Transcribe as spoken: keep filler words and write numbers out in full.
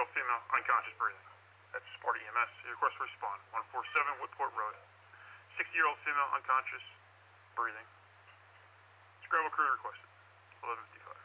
sixty-year-old female, unconscious, breathing. That's Sparta E M S. Your request to respond. one forty-seven Woodport Road. sixty-year-old female, unconscious, breathing. Scrabble crew requested. eleven fifty-five.